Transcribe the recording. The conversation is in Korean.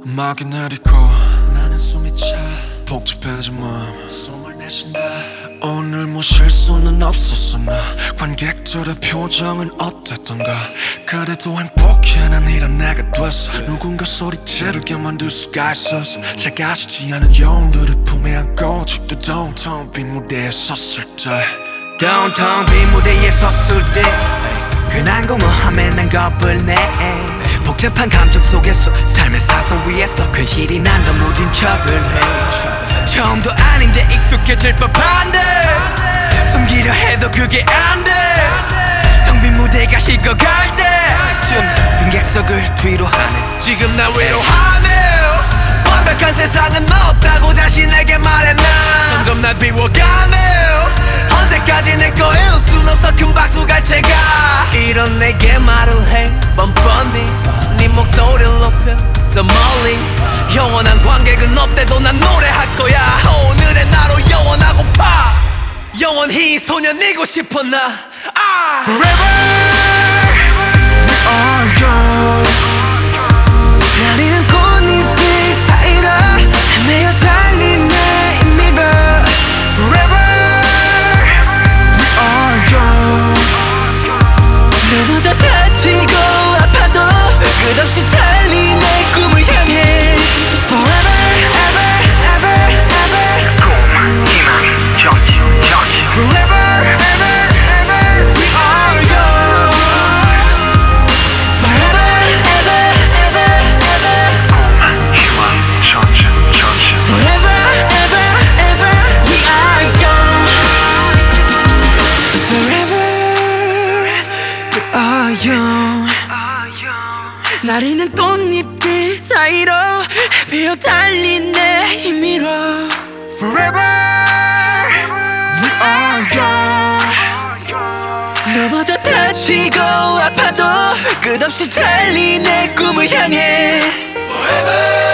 음악이 내리고 나는 숨이 차 복잡해진 마음 숨을 내쉰다. 오늘 뭐 실수는 없었으나 관객들의 표정은 어땠던가. 그래도 행복해 난 이런 내가 됐어. 누군가 소리 지르게 만들 수가 있었어. 작아지지 않은 영웅들을 품에 안고 아직도 downtown 빈 무대에 섰을 때 downtown 빈 무대에 섰을 때 그 난공허함에 난 겁을 내. 복잡한 감정 속에서 삶의 사선 위에서 근실이 난 더 무딘 척을 해. 처음도 아닌데 익숙해질 법한데 숨기려 해도 그게 안돼. 텅 빈 무대가 식어갈 때쯤 빈객석을 뒤로 하네. 지금 나 외로워하네. 완벽한 세상은 없다고 자신에게 말해. 난 점점 날 비워가네. 언제까지 내 거일 순 없어. 큰 박수 갈 채가 이런 내게 말을 해 뻔뻔히. 네 목소리를 높여 더 멀리. 영원한 관객은 없대도 난 노래할 거야. 오늘의 나로 영원하고파. 영원히 소년이고 싶어 나. Forever we are young. 나리는 꽃잎이 사이로 헤매어 달리네 이 mirror. Forever we are young. 넘어져 다치고 아파도 끝없이 달린 내 꿈을 향해. Forever ever ever ever. Forever ever ever we are young. Forever ever ever ever. Forever ever ever we are young. Forever we are young. 나리는 꽃잎들 사이로 헤매어 달린 내 힘으로. Forever we are young. 넘어져 다치고 아파도 끝없이 달린 내 꿈을 향해. Forever